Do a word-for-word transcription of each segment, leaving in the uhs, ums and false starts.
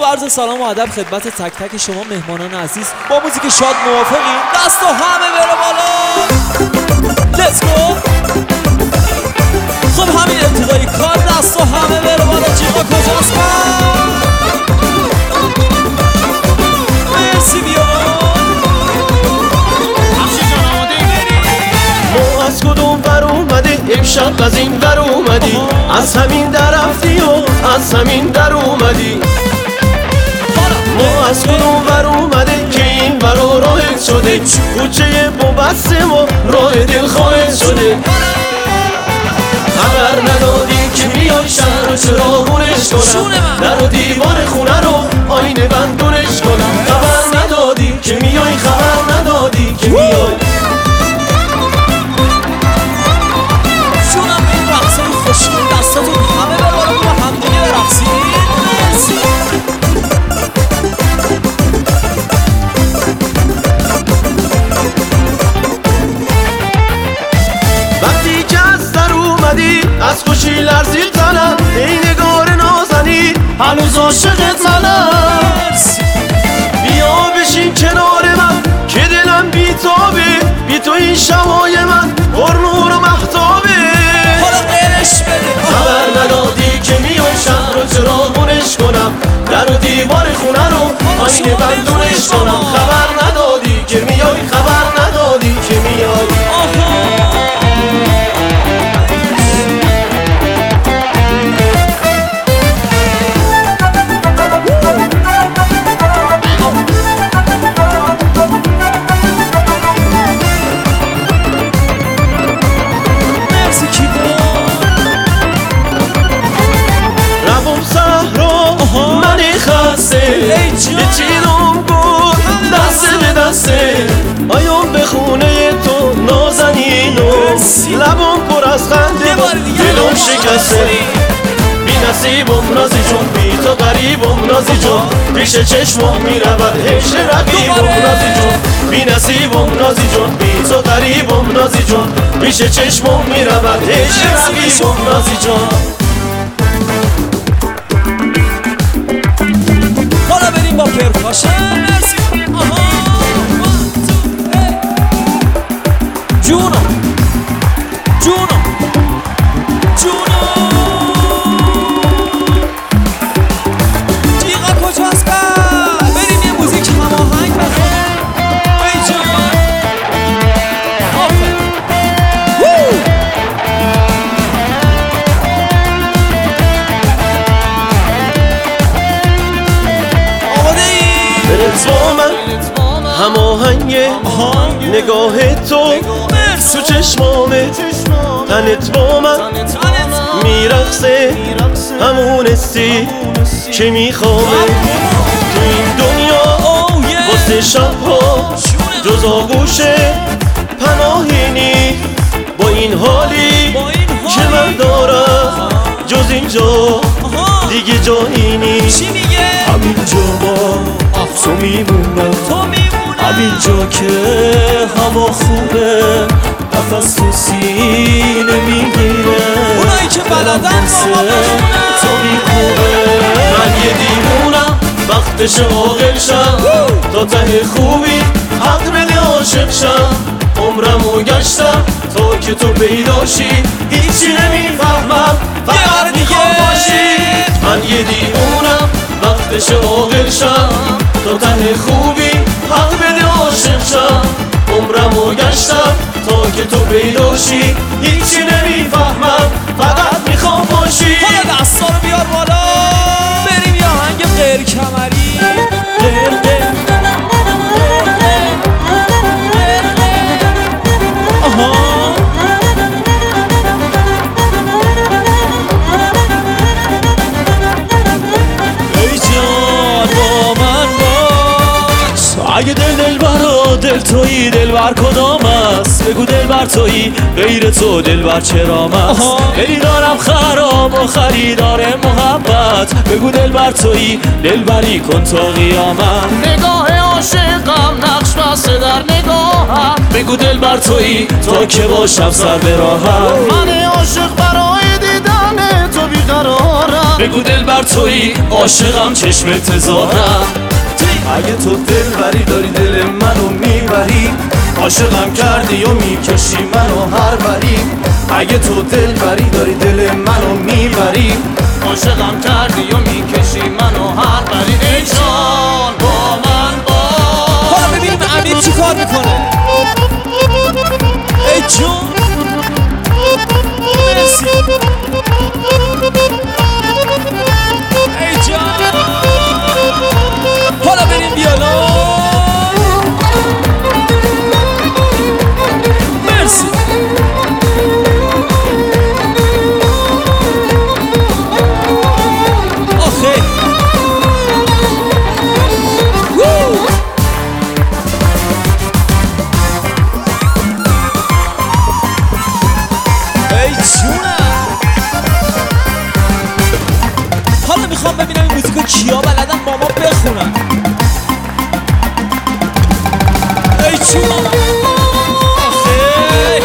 عرض سلام و ادب خدمت تک تک شما مهمانان عزیز. با موزیک شاد موافقین؟ دست و همه بره بالا. لیتس گو. خب همین ابتدایی کار، دست و همه بره بالا. جیغا کجاست؟ مرسی بیا. ما از کدوم ور اومده امشب از این ور اومدی، از همین در رفتی و از همین در اومدی. ما از کدوم ور اومده که این ور راهت شده، کوچه ببسته ما راه دل خواهد شده. خبر ندادی که میای شهر رو چراغونش کنم، در و دیوار خونه رو آینه بندونش کنم. خبر ندادی که میای، خبر ندادی که میای. شونم به این رقصای خوشگل دستاتون همه به بالا با همدیگه برقصید. مرسی. وقتی که از در اومدی از خوشی لرزید تنم، ای نگار نازنی هنوز عاشقت منم. بیا بشین کنار من که دلم بی تابه، بی تو این شبای من پر نور و مهتابه. حالا غیرش بده. خبر ندادی که میای شهر رو چراغونش کنم، در و دیوار خونه رو آینه بندونش کنم. خبر ندادی که میای، خبر ندادی که میای. بچینم گل دسته به دسته، آیام به خونه تو نازنینو، لبم پر از خنده دلم شکسته. بی نصیبم نازی جون، بی تو غریبم نازی جون، پیش چشمم میرود هش رقیبم نازی جون. بی نصیبم نازی جون، بی تو غریبم نازی جون، پیش چشمم میرود هش رقیبم نازی جون. حالا بریم با پرکاشن. مرسی. آها جونم جونم جونم. جیغا کجاست؟ بریم یه موزیک هماهنگ بخیر. ای جان آفر با من هماهنگ نگاه تو تو چشمامه، تنت با من میرقصه همونستی که میخوامه. تو این دنیا واسه شبها جز آغوشه پناهی نی، با این حالی که من دارم جز اینجا دیگه جایی نی. همینجا با تو میمونم، همینجا که هوا خوبه، نفس تو سینه میگیره، اونایی که بلدن تو میکوبه. من یه دیوونم وقتش عاقل شم، تا ته خوبی حق بده عاشق شم. عمرمو گشتم تا که تو پیداشی، هیچی نمیفهمم فقط میخوام باشی. من یه دیوونم وقتش عاقل شم، تا ته خوبی حق بده عاشق شم. عمرمو گشتم تا که تو پیداشی، هیچی نمیفهمم فقط میخوام باشی. حالا دستا رو بیار بالا، بریم یه آهنگ غیر کمری. غیر غیر آها اگه دل دل برا دل تویی، دل بر کدام است؟ بگو دل بر تویی، غیر تو دل بر چرام است؟ خریدارم خراب و خریدار محبت، بگو دل بر تویی، دل بری کن تا قیامت. نگاه عاشقم نقش بسته در نگاهم، بگو دل بر تویی تا که باشم سر به راهم. من عاشق برای دیدن تو بیقرارم، بگو دل بر دلبر تویی عاشقم چشمت زارم اگه تو دلبری داری دل منو میبری عاشقم کردی و میکشی منو هر بری اگه تو دلبری داری دل منو میبری عاشقم کردی و میکشی منو هر بری ای جان با من با حالا ببینیم امیر چی کار میکنه ای جان مرسی ای جان حالا بریم بیالا مرسی آخه ای جونم حالا میخوام ببینم این موزیکو کیا بلدن با ما بخونن ای جونم آخه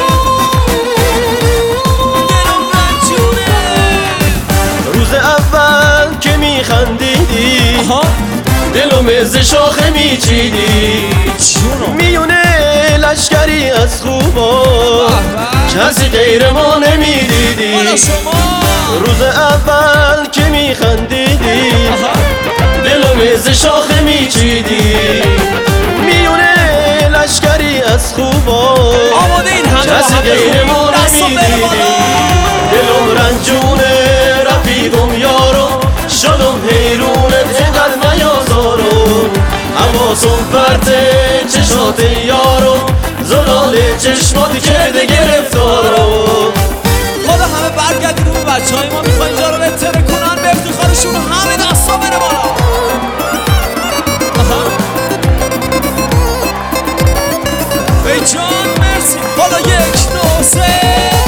دلم رنجونه روز اول که میخندیدی دلم ز شاخه میچیدی میونه لشکری از خوبا کسی غیر ما نمیدیدی روز اول که میخندیدی دلم ز شاخه میچیدی میونه لشکری از خوبا کسی غیر ما نمیدیدی دلم رنجونه رفیقم یارو شدم حیرونه اینقدر نیازارو حواسم پرته چشات یارو زلال چشمات کرده گرفتارو حالا همه برگردین رو بچه های ما میخواه اینجا رو بهتره کنن به افتخارشون همه دستا بره بالا ای جان مرسی حالا یک دو سه